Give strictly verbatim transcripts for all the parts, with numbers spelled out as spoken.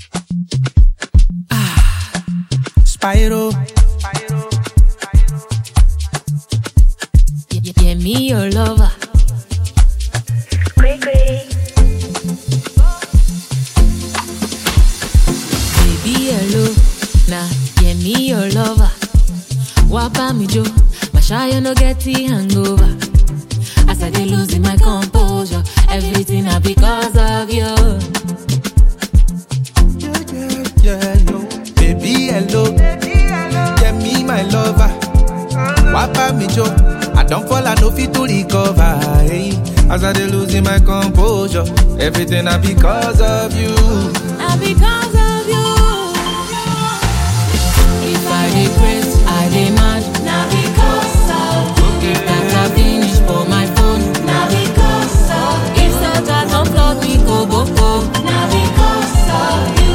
Ah, Spyro. Yeah, yeah, me your lover. Great, great. Baby hello, nah, yeah me your lover. Wapa me jo, my shy no get the hangover. As I dey losing my composure, everything I because of you. Yeah, yeah, yeah, yo. Baby, hello. Yeah, me, my lover. Wapa me jo. I don't fall, I no fit to recover. Hey. As I dey losing my composure, everything I because of you. I because of you. If I dey press, I dey mad. Now because of you. That I finish for my phone. Now because of you. If such a don't flog me, go boko. Now because of you.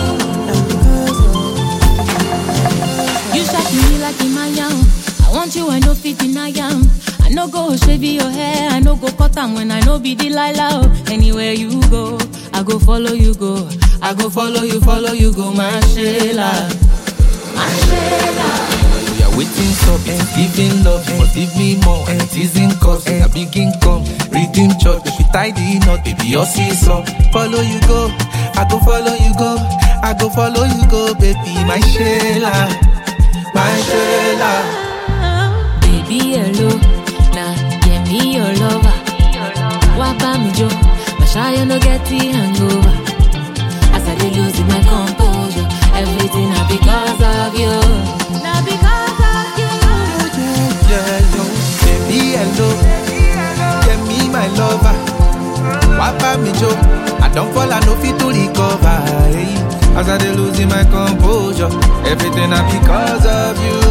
You shot me like in my yam. I want you, I no fit in I am. I no go shave your hair, I no go cut am when I no be Delilah. Oh. Anywhere you go, I go follow you go. I go follow you, follow you go, my Sheila. My Sheila. We are waiting stop, it's giving love. You must give me more, and it isn't cost. A big income, redeem church. If you tie the knot, baby, your seesaw. Follow you go, I go follow you go. I go follow you go, baby, my Sheila. My Sheila. Baby, hello, nah, yeah, me your lover. Wapa me jo, my shy no get the hangover. As I dey losing my composure, everything I because of you. Now because of you. Yeah, yeah, yo. Baby, hello. Yeah, me, my lover. Wapa me jo. I don't fall, I no fit to recover. Hey. As I dey losing my composure, everything I because of you.